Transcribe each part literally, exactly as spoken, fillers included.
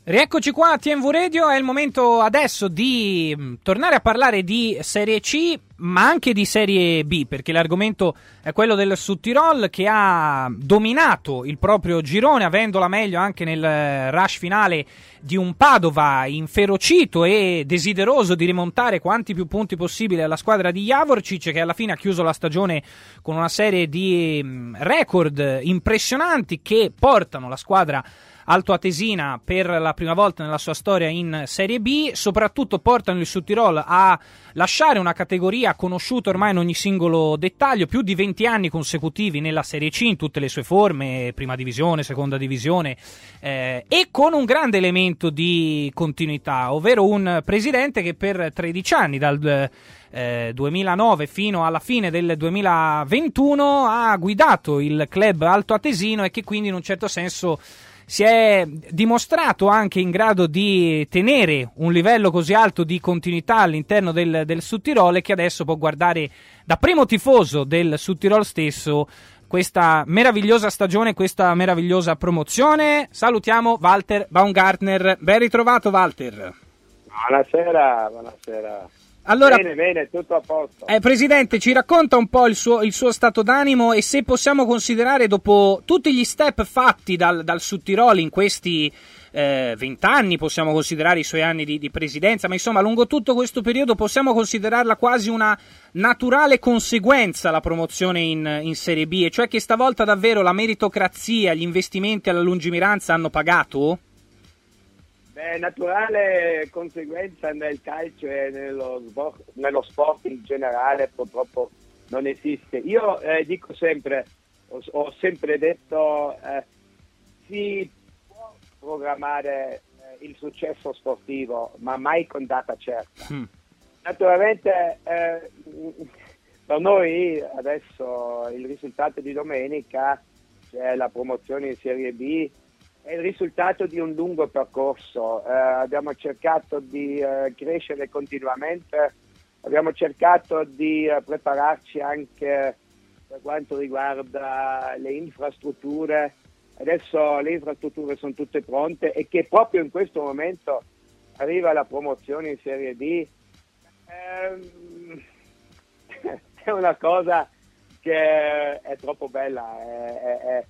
Rieccoci qua a T N V Radio, è il momento adesso di tornare a parlare di Serie C, ma anche di Serie B, perché l'argomento è quello del Südtirol, che ha dominato il proprio girone, avendola meglio anche nel rush finale di un Padova inferocito e desideroso di rimontare quanti più punti possibile alla squadra di Javorčić, che alla fine ha chiuso la stagione con una serie di record impressionanti che portano la squadra altoatesina per la prima volta nella sua storia in Serie B. Soprattutto portano il Südtirol a lasciare una categoria conosciuta ormai in ogni singolo dettaglio, più di venti anni consecutivi nella Serie C in tutte le sue forme, prima divisione, seconda divisione, eh, e con un grande elemento di continuità, ovvero un presidente che per tredici anni, dal eh, duemilanove fino alla fine del duemilaventuno, ha guidato il club altoatesino e che quindi in un certo senso si è dimostrato anche in grado di tenere un livello così alto di continuità all'interno del, del Südtirol, e che adesso può guardare da primo tifoso del Südtirol stesso questa meravigliosa stagione, questa meravigliosa promozione. Salutiamo Walter Baumgartner. Ben ritrovato, Walter. Buonasera, buonasera. Allora, bene, bene, tutto a posto. Eh, Presidente, ci racconta un po' il suo, il suo stato d'animo, e se possiamo considerare, dopo tutti gli step fatti dal, dal Südtirol in questi vent'anni, eh, possiamo considerare i suoi anni di, di presidenza, ma insomma lungo tutto questo periodo possiamo considerarla quasi una naturale conseguenza la promozione in, in Serie B, e cioè che stavolta davvero la meritocrazia, gli investimenti alla lungimiranza hanno pagato? Beh, naturale conseguenza nel calcio e nello sport, nello sport in generale purtroppo non esiste. Io eh, dico sempre, ho, ho sempre detto, eh, si può programmare eh, il successo sportivo, ma mai con data certa. Mm. Naturalmente eh, per noi adesso il risultato di domenica, cioè la promozione in Serie B, è il risultato di un lungo percorso. Eh, abbiamo cercato di eh, crescere continuamente, abbiamo cercato di eh, prepararci anche per quanto riguarda le infrastrutture. Adesso le infrastrutture sono tutte pronte, e che proprio in questo momento arriva la promozione in Serie B. Eh, è una cosa che è troppo bella, è, è,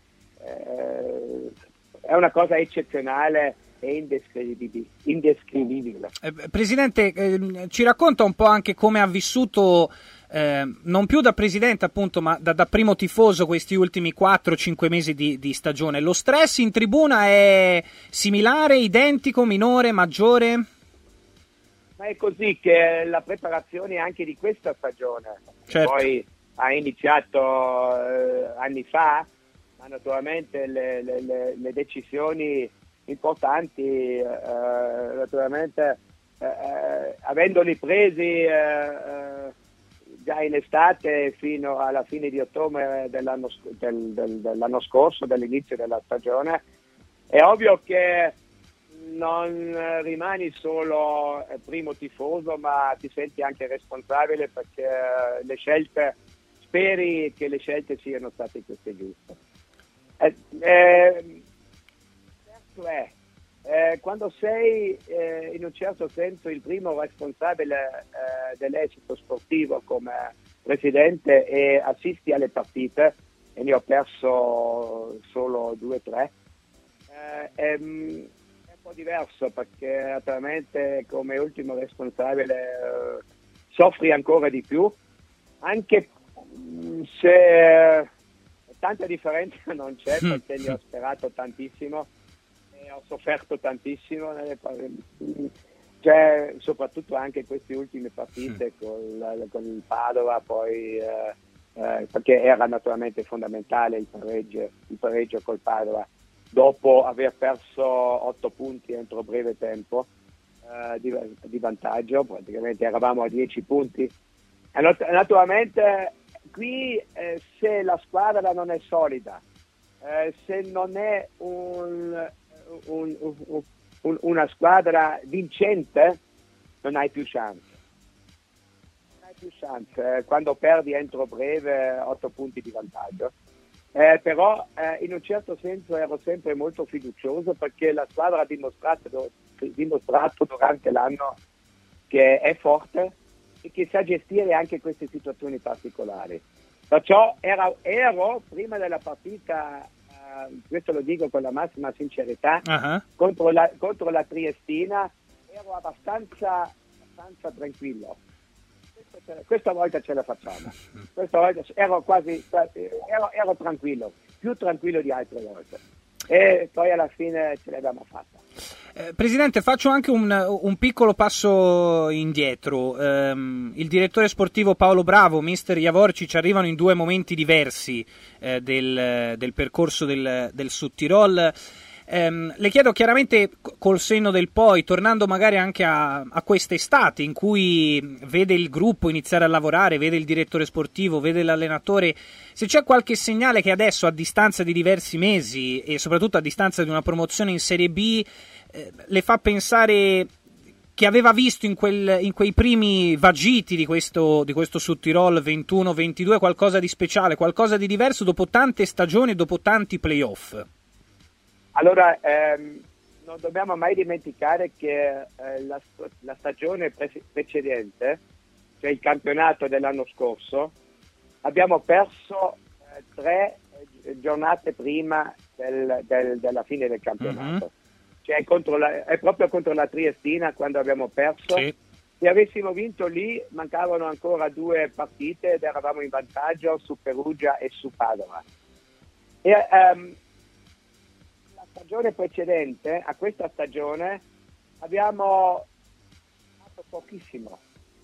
è, è una cosa eccezionale e indescrivibile. indescrivibile. Eh, Presidente, eh, ci racconta un po' anche come ha vissuto, eh, non più da presidente appunto, ma da, da primo tifoso, questi ultimi quattro cinque mesi di, di stagione. Lo stress in tribuna è similare, identico, minore, maggiore? Ma è così che la preparazione anche di questa stagione, certo, poi ha iniziato eh, anni fa, ma naturalmente le, le, le, le decisioni importanti, eh, naturalmente eh, eh, avendoli presi eh, eh, già in estate fino alla fine di ottobre dell'anno, del, del, dell'anno scorso, dall'inizio della stagione, è ovvio che non rimani solo primo tifoso, ma ti senti anche responsabile, perché le scelte, speri che le scelte siano state queste giuste. Eh, eh, certo è, eh, quando sei eh, in un certo senso il primo responsabile eh, dell'esito sportivo come presidente e assisti alle partite, e ne ho perso solo due o tre, eh, ehm, è un po' diverso, perché naturalmente come ultimo responsabile eh, soffri ancora di più, anche se tanta differenza non c'è, perché ne ho sperato tantissimo e ho sofferto tantissimo nelle, cioè, soprattutto anche queste ultime partite con, con il Padova, poi eh, eh, perché era naturalmente fondamentale il pareggio, il pareggio col Padova dopo aver perso otto punti entro breve tempo eh, di, di vantaggio, praticamente eravamo a dieci punti. E naturalmente qui eh, se la squadra non è solida, eh, se non è un, un, un, un, una squadra vincente, non hai più chance. Non hai più chance. Eh, quando perdi entro breve otto punti di vantaggio, Eh, però eh, in un certo senso ero sempre molto fiducioso perché la squadra ha dimostrato, dimostrato durante l'anno che è forte e che sa gestire anche queste situazioni particolari. Perciò era, ero prima della partita, eh, questo lo dico con la massima sincerità, uh-huh. contro, la, contro la Triestina ero abbastanza, abbastanza tranquillo. Questa volta ce la facciamo. Questa volta ero quasi ero, ero tranquillo, più tranquillo di altre volte. E poi alla fine ce l'abbiamo fatta. Eh, Presidente, faccio anche un, un piccolo passo indietro. Um, il direttore sportivo Paolo Bravo, mister Javorčić, arrivano in due momenti diversi eh, del, del percorso del, del Südtirol. Um, le chiedo chiaramente col senno del poi, tornando magari anche a, a quest'estate in cui vede il gruppo iniziare a lavorare, vede il direttore sportivo, vede l'allenatore, se c'è qualche segnale che adesso a distanza di diversi mesi e soprattutto a distanza di una promozione in Serie B eh, le fa pensare che aveva visto in, quel, in quei primi vagiti di questo, di questo Südtirol ventuno ventidue qualcosa di speciale, qualcosa di diverso dopo tante stagioni e dopo tanti playoff. Allora, ehm, non dobbiamo mai dimenticare che eh, la, la stagione pre- precedente, cioè il campionato dell'anno scorso, abbiamo perso eh, tre eh, giornate prima del, del, della fine del campionato. Mm-hmm. Cioè contro la, è proprio contro la Triestina quando abbiamo perso. Sì. Se avessimo vinto lì mancavano ancora due partite ed eravamo in vantaggio su Perugia e su Padova. E, ehm, stagione precedente a questa stagione abbiamo fatto pochissimo.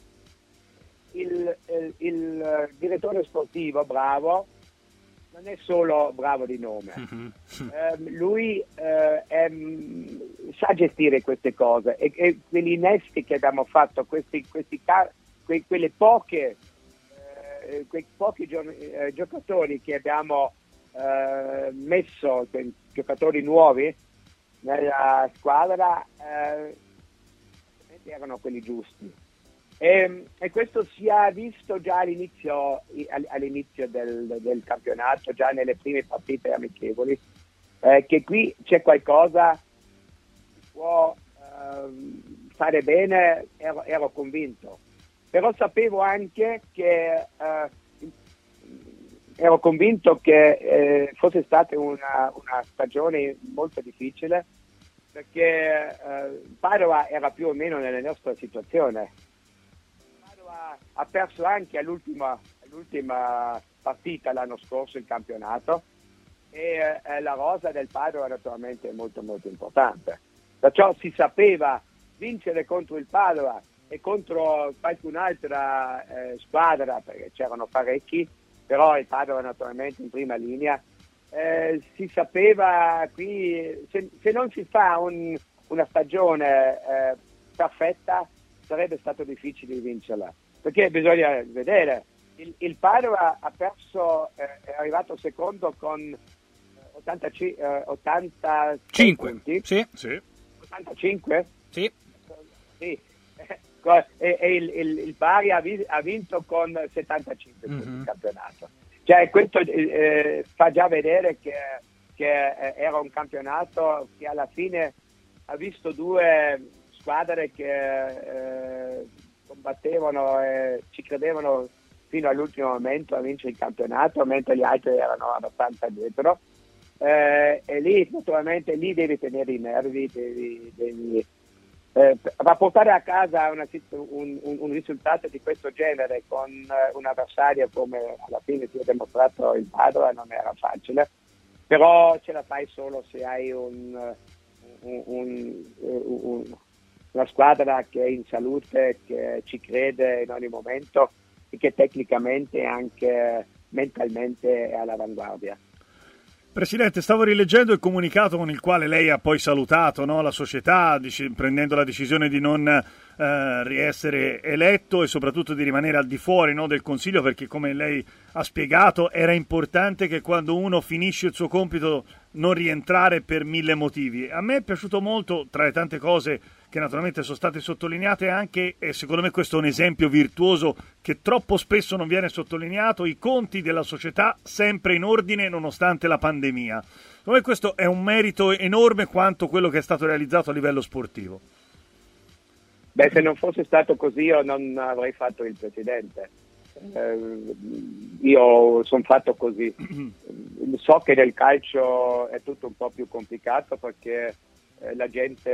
Il, il, il direttore sportivo Bravo non è solo bravo di nome, mm-hmm. eh, lui eh, è, sa gestire queste cose e, e quegli innesti che abbiamo fatto, questi, questi que, quelle poche eh, quei pochi gio- eh, giocatori che abbiamo eh, messo, giocatori nuovi nella squadra, eh, erano quelli giusti e, e questo si è visto già all'inizio, all'inizio del, del campionato, già nelle prime partite amichevoli, eh, che qui c'è qualcosa che può eh, fare bene, ero, ero convinto, però sapevo anche che eh, ero convinto che eh, fosse stata una, una stagione molto difficile perché eh, Padova era più o meno nella nostra situazione. Padova ha perso anche all'ultima, all'ultima partita l'anno scorso il campionato e eh, la rosa del Padova naturalmente è molto molto importante. Perciò si sapeva vincere contro il Padova e contro qualcun'altra eh, squadra, perché c'erano parecchi, però il Padova naturalmente in prima linea, eh, si sapeva qui, se, se non si fa un, una stagione eh, perfetta sarebbe stato difficile vincerla, perché bisogna vedere, il, il Padova ha perso, eh, è arrivato secondo con ottantacinque, eh, ottantacinque punti. Sì, sì. ottantacinque? Sì. Sì. E, e il, il, il Bari ha, vi, ha vinto con settantacinque punti mm-hmm. il campionato. Cioè questo eh, fa già vedere che, che eh, era un campionato che alla fine ha visto due squadre che eh, combattevano e ci credevano fino all'ultimo momento a vincere il campionato, mentre gli altri erano abbastanza dietro. Eh, e lì naturalmente lì devi tenere i nervi, devi, devi Eh, ma portare a casa una, un, un, un risultato di questo genere con uh, un avversario come alla fine si è dimostrato il Padova non era facile, però ce la fai solo se hai un, un, un, un, una squadra che è in salute, che ci crede in ogni momento e che tecnicamente e anche mentalmente è all'avanguardia. Presidente, stavo rileggendo il comunicato con il quale lei ha poi salutato, no, la società, dic- prendendo la decisione di non eh, riessere eletto e soprattutto di rimanere al di fuori, no, del Consiglio, perché come lei ha spiegato era importante che quando uno finisce il suo compito non rientrare per mille motivi. A me è piaciuto molto, tra le tante cose che naturalmente sono state sottolineate anche, e secondo me questo è un esempio virtuoso che troppo spesso non viene sottolineato, i conti della società sempre in ordine nonostante la pandemia. Secondo me questo è un merito enorme quanto quello che è stato realizzato a livello sportivo. Beh, se non fosse stato così io non avrei fatto il presidente. Eh, io sono fatto così. So che nel calcio è tutto un po' più complicato perché eh, la gente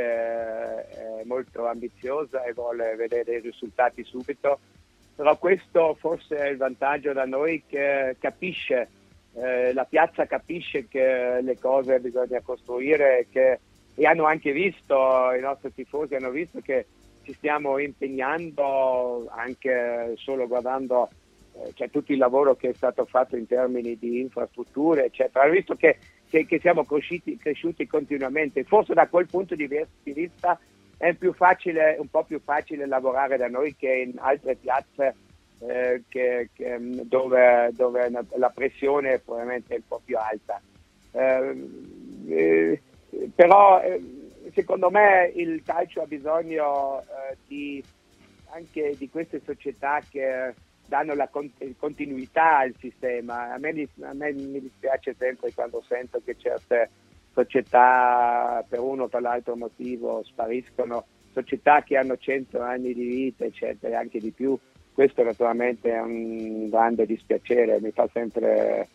è molto ambiziosa e vuole vedere i risultati subito, però questo forse è il vantaggio da noi che capisce, eh, la piazza capisce che le cose bisogna costruire e, che, e hanno anche visto, i nostri tifosi hanno visto che ci stiamo impegnando anche solo guardando eh, cioè tutto il lavoro che è stato fatto in termini di infrastrutture eccetera, hanno visto che, che, che siamo cresciuti, cresciuti continuamente. Forse da quel punto di vista è più facile, un po' più facile lavorare da noi che in altre piazze eh, che, che, dove, dove la pressione è probabilmente un po' più alta. Eh, eh, però eh, secondo me il calcio ha bisogno eh, di, anche di queste società che danno la con- continuità al sistema. A me, a me mi dispiace sempre quando sento che certe società per uno o per l'altro motivo spariscono, società che hanno cento anni di vita eccetera, anche di più. Questo naturalmente è un grande dispiacere, mi fa sempre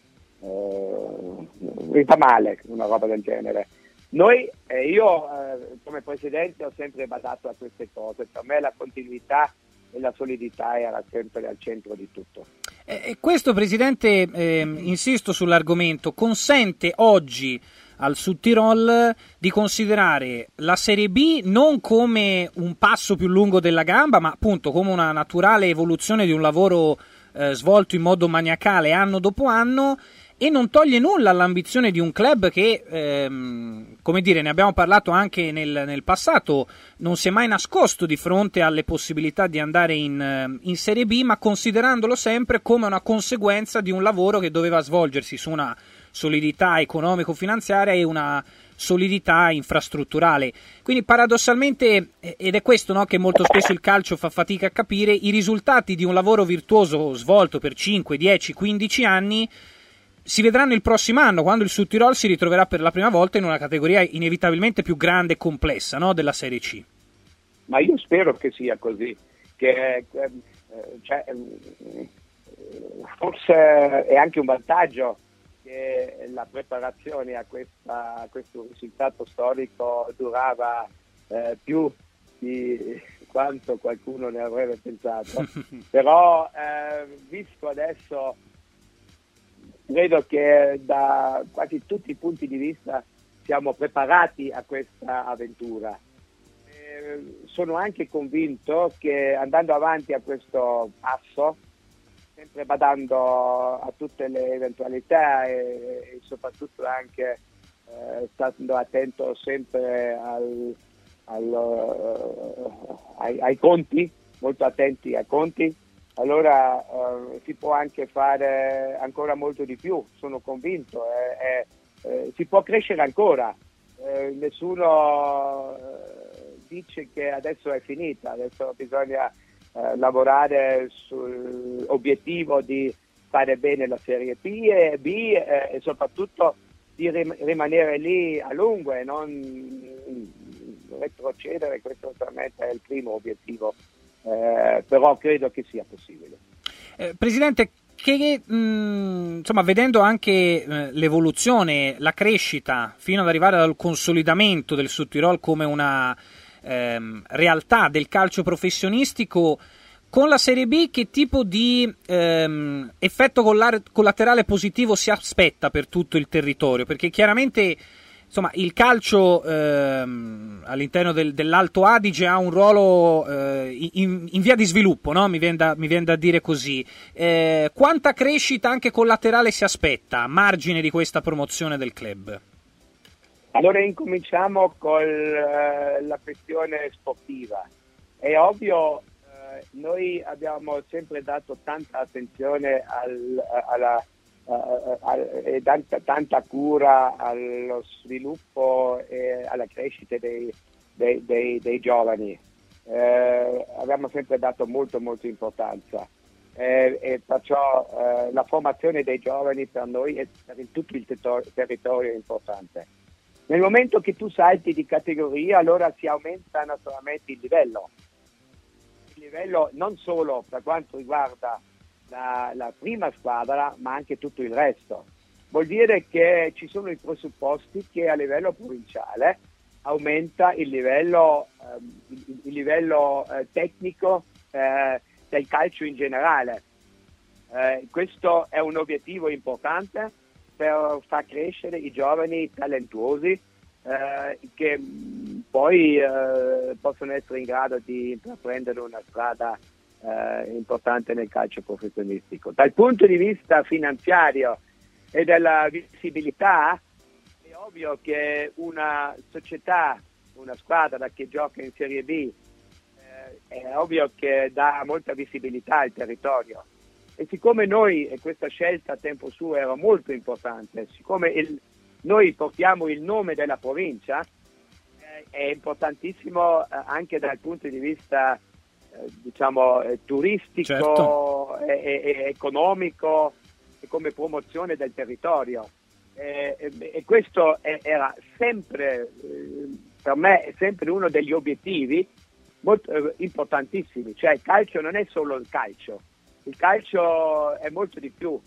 eh, mi fa male una roba del genere. Noi, eh, io eh, come presidente ho sempre badato a queste cose, per me la continuità e la solidità era sempre al centro di tutto. E questo, Presidente, eh, insisto sull'argomento, consente oggi al Südtirol di considerare la Serie B non come un passo più lungo della gamba, ma appunto come una naturale evoluzione di un lavoro eh, svolto in modo maniacale anno dopo anno, e non toglie nulla all'ambizione di un club che, ehm, come dire, ne abbiamo parlato anche nel, nel passato, non si è mai nascosto di fronte alle possibilità di andare in, in Serie B, ma considerandolo sempre come una conseguenza di un lavoro che doveva svolgersi su una solidità economico-finanziaria e una solidità infrastrutturale. Quindi paradossalmente, ed è questo, no, che molto spesso il calcio fa fatica a capire, i risultati di un lavoro virtuoso svolto per cinque, dieci, quindici anni si vedranno il prossimo anno, quando il Südtirol si ritroverà per la prima volta in una categoria inevitabilmente più grande e complessa, no, della Serie C. Ma io spero che sia così, che eh, cioè, forse è anche un vantaggio che la preparazione a, questa, a questo risultato storico durava eh, più di quanto qualcuno ne avrebbe pensato. Però eh, visto adesso, credo che da quasi tutti i punti di vista siamo preparati a questa avventura. Eh, sono anche convinto che andando avanti a questo passo, sempre badando a tutte le eventualità e, e soprattutto anche eh, stando attento sempre al, al, uh, ai, ai conti, molto attenti ai conti, allora uh, si può anche fare ancora molto di più, sono convinto, eh, eh, eh, si può crescere ancora, eh, nessuno eh, dice che adesso è finita, adesso bisogna eh, lavorare sull'obiettivo di fare bene la Serie B e, B, eh, e soprattutto di rim- rimanere lì a lungo e non retrocedere, questo veramente è il primo obiettivo. Eh, però credo che sia possibile. Eh, Presidente, che mh, insomma, vedendo anche eh, l'evoluzione, la crescita fino ad arrivare al consolidamento del Südtirol come una ehm, realtà del calcio professionistico, con la Serie B che tipo di ehm, effetto collaterale positivo si aspetta per tutto il territorio? Perché chiaramente, insomma, il calcio ehm, all'interno del, dell'Alto Adige ha un ruolo eh, in, in via di sviluppo, no? Mi viene da, mi viene da dire così. Eh, quanta crescita anche collaterale si aspetta a margine di questa promozione del club? Allora incominciamo con uh, la questione sportiva. è ovvio, eh, noi abbiamo sempre dato tanta attenzione al, alla, uh, al, e tanta, tanta cura allo sviluppo e alla crescita dei, dei, dei, dei giovani. Eh, abbiamo sempre dato molto molto importanza eh, e perciò eh, la formazione dei giovani per noi è per tutto il ter- territorio è importante. Nel momento che tu salti di categoria, allora si aumenta naturalmente il livello il livello non solo per quanto riguarda la, la prima squadra, ma anche tutto il resto. Vuol dire che ci sono i presupposti che a livello provinciale aumenta il livello, ehm, il, il livello eh, tecnico eh, del calcio in generale. Eh, questo è un obiettivo importante per far crescere i giovani talentuosi eh, che mh, poi eh, possono essere in grado di intraprendere una strada eh, importante nel calcio professionistico. Dal punto di vista finanziario e della visibilità, è ovvio che una società, una squadra che gioca in Serie B, eh, è ovvio che dà molta visibilità al territorio. E siccome noi, e questa scelta a tempo suo era molto importante, siccome il, noi portiamo il nome della provincia, eh, è importantissimo eh, anche dal punto di vista eh, diciamo eh, turistico, certo. e, e, e economico e come promozione del territorio. Eh, e, e questo è, era sempre, eh, per me, è sempre uno degli obiettivi molto eh, importantissimi. Cioè il calcio non è solo il calcio, il calcio è molto di più,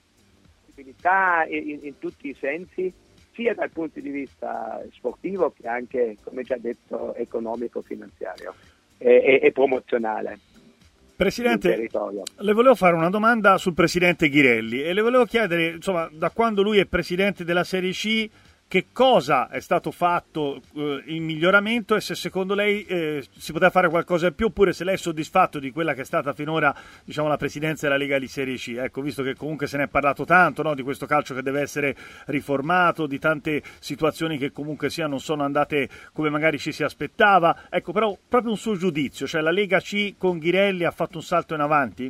possibilità in, in tutti i sensi, sia dal punto di vista sportivo che anche, come già detto, economico, finanziario e, e, e promozionale. Presidente, le volevo fare una domanda sul presidente Ghirelli e le volevo chiedere, insomma, da quando lui è presidente della Serie C, che cosa è stato fatto eh, in miglioramento e se secondo lei eh, si poteva fare qualcosa in più, oppure se lei è soddisfatto di quella che è stata finora, diciamo, la presidenza della Lega di Serie C. Ecco, visto che comunque se ne è parlato tanto, no, di questo calcio che deve essere riformato, di tante situazioni che comunque sia non sono andate come magari ci si aspettava. Ecco, però proprio un suo giudizio, cioè la Lega C con Ghirelli ha fatto un salto in avanti?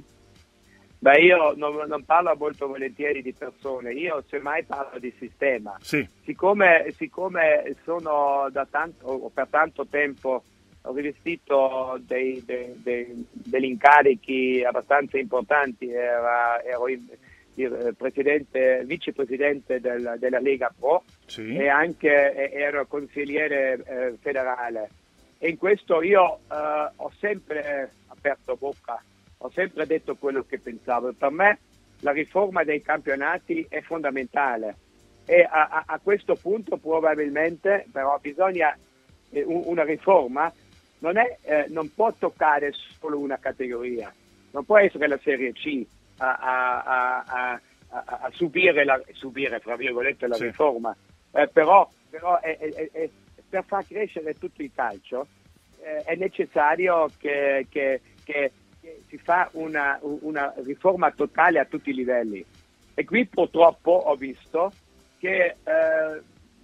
Beh, io non, non parlo molto volentieri di persone, io semmai parlo di sistema. Sì. Siccome, siccome sono da tanto, per tanto tempo ho rivestito dei, dei, dei, degli incarichi abbastanza importanti, era, ero il, il presidente, vicepresidente del, della Lega Pro, sì. E anche ero consigliere eh, federale. E in questo io eh, ho sempre aperto bocca. Ho sempre detto quello che pensavo. Per me la riforma dei campionati è fondamentale e a, a, a questo punto probabilmente però bisogna eh, un, una riforma non, è, eh, non può toccare solo una categoria, non può essere la Serie C a, a, a, a, a subire, la, subire fra virgolette la sì. riforma, eh, però, però è, è, è, per far crescere tutto il calcio eh, è necessario che, che, che si fa una, una riforma totale a tutti i livelli e qui purtroppo ho visto che eh,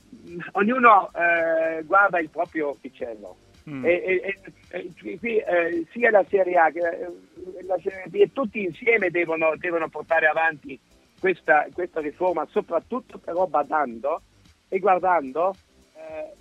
ognuno eh, guarda il proprio uccello mm. e, e, e qui eh, sia la Serie A che la Serie B e tutti insieme devono, devono portare avanti questa, questa riforma, soprattutto però badando e guardando eh,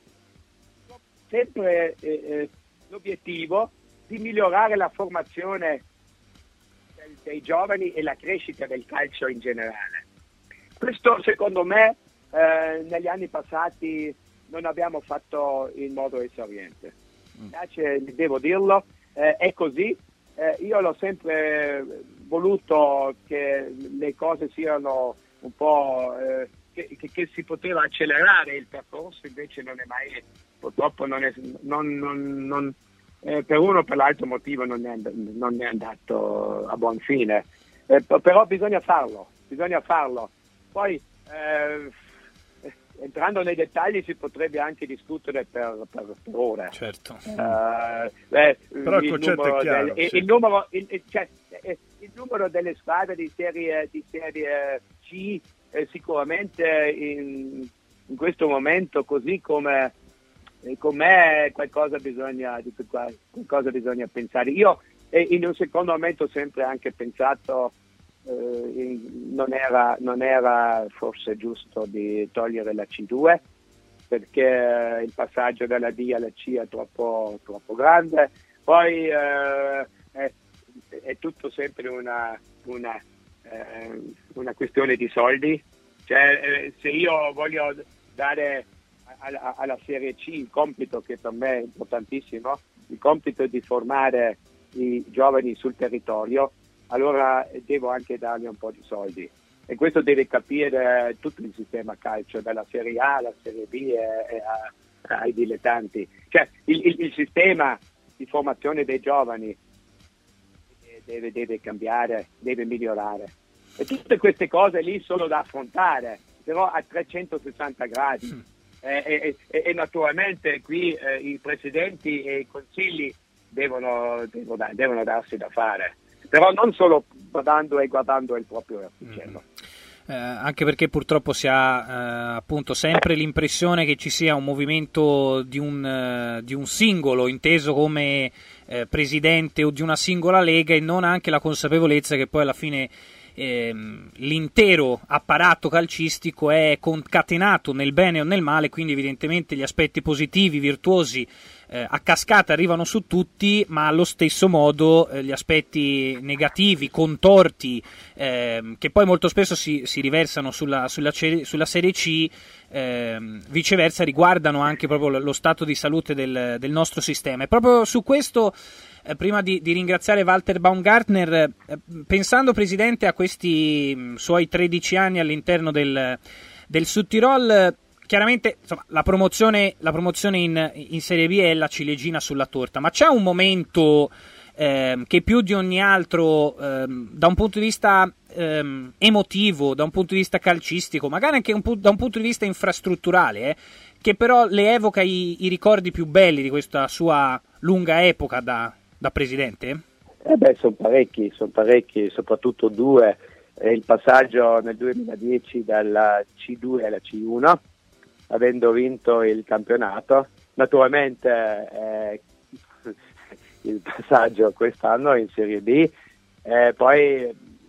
sempre eh, l'obiettivo di migliorare la formazione del, dei giovani e la crescita del calcio in generale. Questo secondo me eh, negli anni passati non abbiamo fatto in modo esauriente. Mi piace, devo dirlo, eh, è così. Eh, io l'ho sempre voluto che le cose siano un po' eh, che, che, che si poteva accelerare il percorso, invece non è mai, purtroppo non è non, non, non Eh, per uno o per l'altro motivo non è, non è andato a buon fine, eh, però bisogna farlo, bisogna farlo. Poi eh, entrando nei dettagli si potrebbe anche discutere per, per, per ore. Certo. Eh, beh, però il, il concetto è chiaro. Del, sì. il, numero, il, cioè, il numero delle squadre di serie, di serie C eh, sicuramente in, in questo momento, così come e con me qualcosa bisogna, di qualcosa bisogna pensare. Io eh, in un secondo momento ho sempre anche pensato eh, in, non, era, non era forse giusto di togliere la C due, perché il passaggio dalla D alla C è troppo, troppo grande. Poi eh, è, è tutto sempre una, una, eh, una questione di soldi. Cioè, eh, se io voglio dare alla, alla Serie C il compito, che per me è importantissimo, il compito di formare i giovani sul territorio, allora devo anche dargli un po' di soldi. E questo deve capire tutto il sistema calcio, dalla Serie A alla Serie B e, e a, ai dilettanti. Cioè, il, il, il sistema di formazione dei giovani deve, deve cambiare, deve migliorare. E tutte queste cose lì sono da affrontare, però a trecentosessanta gradi. Mm. E, e, e, e naturalmente qui eh, i presidenti e i consigli devono, devono, devono darsi da fare. Però non solo guardando e guardando il proprio articello. Mm. Eh, anche perché purtroppo si ha eh, appunto sempre l'impressione che ci sia un movimento di un, eh, di un singolo inteso come eh, presidente o di una singola lega, e non anche la consapevolezza che poi alla fine ehm, l'intero apparato calcistico è concatenato nel bene o nel male, quindi evidentemente gli aspetti positivi, virtuosi, Eh, a cascata arrivano su tutti, ma allo stesso modo eh, gli aspetti negativi, contorti, eh, che poi molto spesso si, si riversano sulla, sulla, sulla Serie C, eh, viceversa riguardano anche proprio lo stato di salute del, del nostro sistema. E proprio su questo, eh, prima di, di ringraziare Walter Baumgartner, eh, pensando, Presidente, a questi mh, suoi tredici anni all'interno del, del Südtirol, chiaramente insomma, la promozione, la promozione in, in Serie B è la ciliegina sulla torta, ma c'è un momento ehm, che più di ogni altro, ehm, da un punto di vista ehm, emotivo, da un punto di vista calcistico, magari anche un, da un punto di vista infrastrutturale, eh, che però le evoca i, i ricordi più belli di questa sua lunga epoca da, da presidente? Eh beh, sono parecchi, sono parecchi, soprattutto due. Eh, il passaggio nel duemiladieci dalla C due alla C uno, avendo vinto il campionato. Naturalmente eh, il passaggio quest'anno in Serie B, eh, poi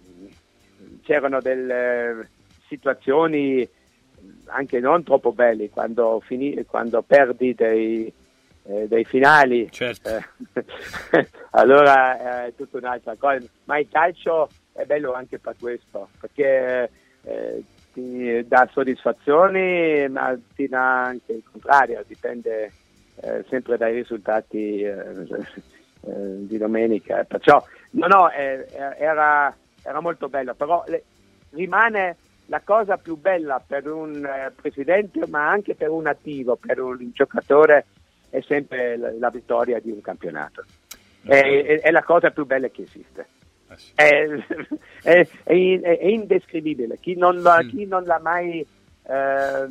c'erano delle situazioni anche non troppo belle quando, fini, quando perdi dei, eh, dei finali. Certo. Eh, allora è tutta un'altra cosa, ma il calcio è bello anche per questo, perché eh, ti dà soddisfazioni, ma ti dà anche il contrario, dipende eh, sempre dai risultati eh, eh, di domenica. Perciò no, no, eh, era, era molto bello, però le, rimane la cosa più bella per un eh, presidente, ma anche per un attivo, per un giocatore, è sempre la, la vittoria di un campionato. È, è, è la cosa più bella che esiste. È, è, è, è indescrivibile. Chi non, lo, chi non l'ha mai eh,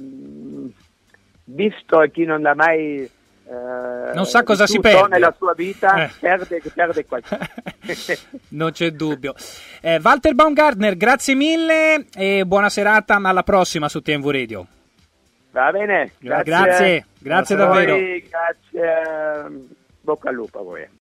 visto e chi non l'ha mai eh, non sa cosa si perde nella sua vita, eh. perde, perde qualcosa. Non c'è dubbio. eh, Walter Baumgartner, grazie mille e buona serata, ma alla prossima su T M V Radio. Va bene, grazie, grazie, grazie davvero. Voi, grazie, bocca al lupo a voi.